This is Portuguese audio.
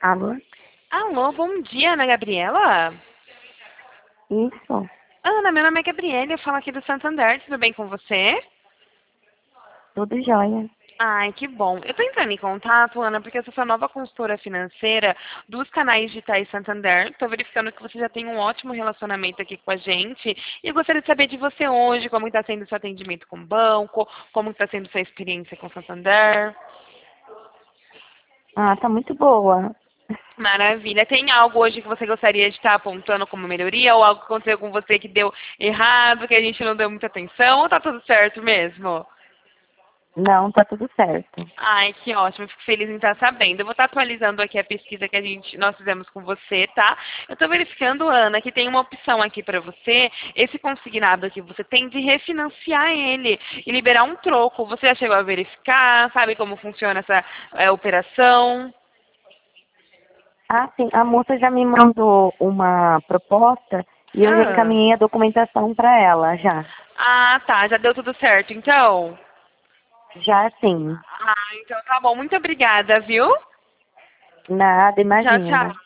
Alô? Alô, bom dia, Ana Gabriela. Isso? Ana, meu nome é Gabriela, eu falo aqui do Santander, tudo bem com você? Tudo jóia. Ai, que bom. Eu tô entrando em contato, Ana, porque eu sou sua nova consultora financeira dos canais digitais Santander. Tô verificando que você já tem um ótimo relacionamento aqui com a gente. E eu gostaria de saber de você hoje, como está sendo o seu atendimento com o banco, como está sendo sua experiência com o Santander. Ah, tá muito boa. Maravilha. Tem algo hoje que você gostaria de estar apontando como melhoria ou algo que aconteceu com você que deu errado, que a gente não deu muita atenção ou tá tudo certo mesmo? Não, tá tudo certo. Ai, que ótimo. Eu fico feliz em estar sabendo. Eu vou estar atualizando aqui a pesquisa que nós fizemos com você, tá? Eu estou verificando, Ana, que tem uma opção aqui para você, esse consignado que você tem de refinanciar ele e liberar um troco. Você já chegou a verificar? Sabe como funciona essa operação? Ah, sim, a moça já me mandou uma proposta e eu já Ah. encaminhei a documentação para ela, já. Ah, tá. Já deu tudo certo, então? Já sim. Ah, então tá bom. Muito obrigada, viu? Nada, Tchau, imagina. tchau.